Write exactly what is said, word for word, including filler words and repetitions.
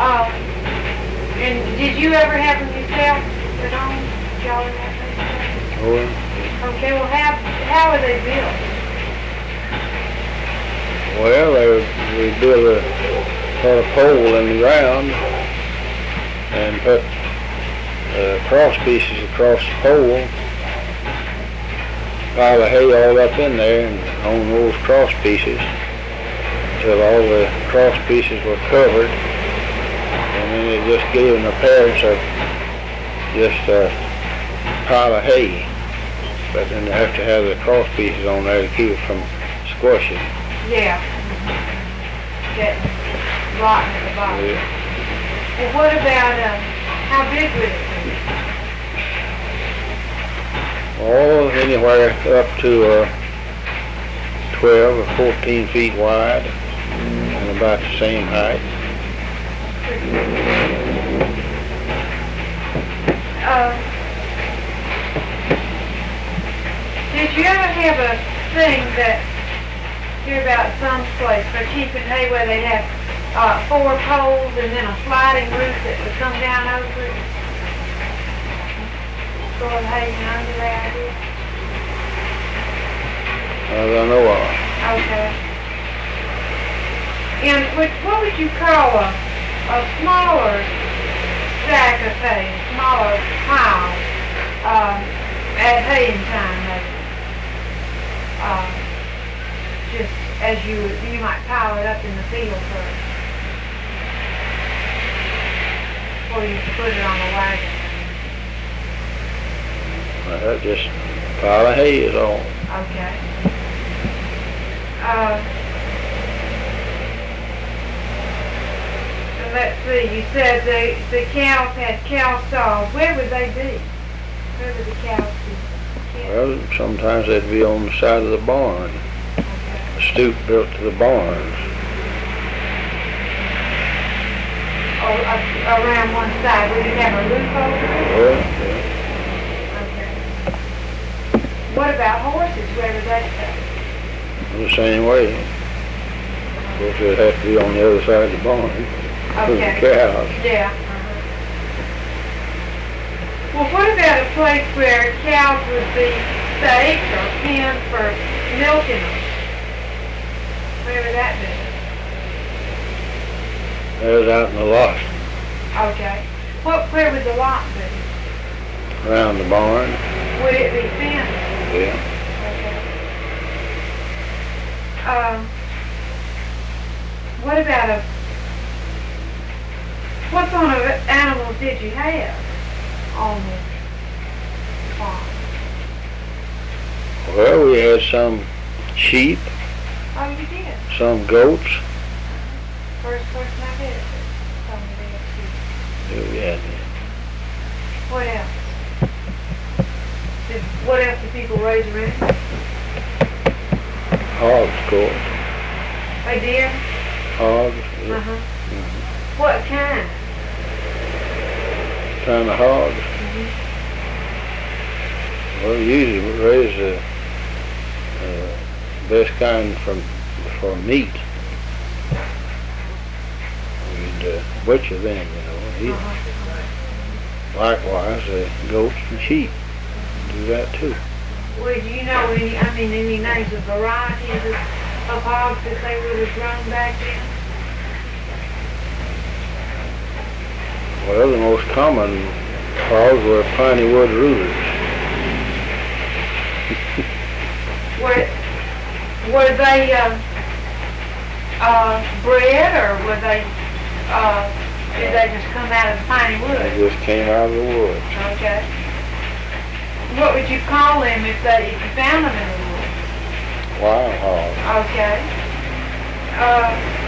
Um, and did you ever have them yourself at home? Did y'all ever have them yourself? Oh, yeah. Okay, well, how, how are they built? Well, they we built a, put a pole in the ground and put uh, cross pieces across the pole, pile of hay all up in there and on those cross pieces until all the cross pieces were covered, and then it just gave an appearance of just a pile of hay. But then they have to have the cross pieces on there to keep it from squashing. Yeah. That rotten at the bottom. Yeah. Well, what about, um, how big would it be? Oh, anywhere up to uh, twelve or fourteen feet wide and about the same height. Uh, did you ever have a thing that, hear about some place for keeping hay where they have uh, four poles and then a sliding roof that would come down over it? Sort of hanging under there, I guess. As I know of. Okay. And what, what would you call a, a smaller stack of hay, a smaller pile, um, at haying time, maybe? Uh, just as you you might pile it up in the field first, before you put it on the wagon. Well, just a pile of hay is all. Okay. Uh, and let's see, you said the, the cows had cow stalls. Where would they be? Where would the cows be? Well, sometimes they'd be on the side of the barn. Okay. A stoop built to the barns. Oh, uh, around one side. Would you have a roof over it? Well, yeah. Okay. What about horses? Where would they stay? The same way. Of course, they'd have to be on the other side of the barn. For the Okay. cows. Yeah. Uh-huh. Well, what about a place where cows would be staked or penned for milking them? Where would that be? That was out in the lot, Okay. What, where would the lot be? around the barn. Would it be fenced? Yeah. Okay. Um, what about a, what sort of animals did you have on the farm? Well, we had some sheep, Oh, you did? some goats. First person I did it. Told me they had sheep. Yeah, we had What else? Did, what else did people raise around? hogs, of course. They did? Hogs. Yeah. Uh-huh. Mm-hmm. What kind? Kind of hogs. Mm-hmm. Well, usually we raise the uh, best kind from for meat. We'd uh, butcher them, you know. and eat. Uh-huh. Likewise, uh, goats and sheep do that too. Well, do you know any, I mean, any names of varieties of, of hogs that they would have grown back then? Well, the most common hogs were piney wood rooters. Were, were they uh, uh, bred, or were they, uh, did they just come out of the piney They wood? just came out of the woods. Okay. What would you call them if they if you found them in the woods? Wild hogs. Okay. Uh,